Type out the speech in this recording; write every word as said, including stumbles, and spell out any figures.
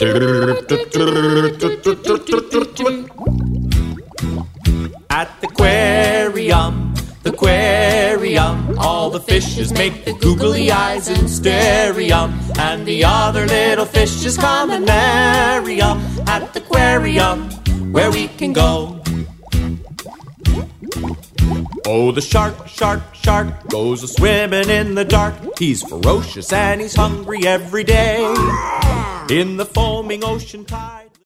At the aquarium, the aquarium, all the fishes make the googly eyes and starium, and the other little fishes come and marry 'em. At the aquarium, where we can go. Oh, the shark, shark, shark goes a-swimming in the dark. He's ferocious and he's hungry every day. In the foaming ocean tide.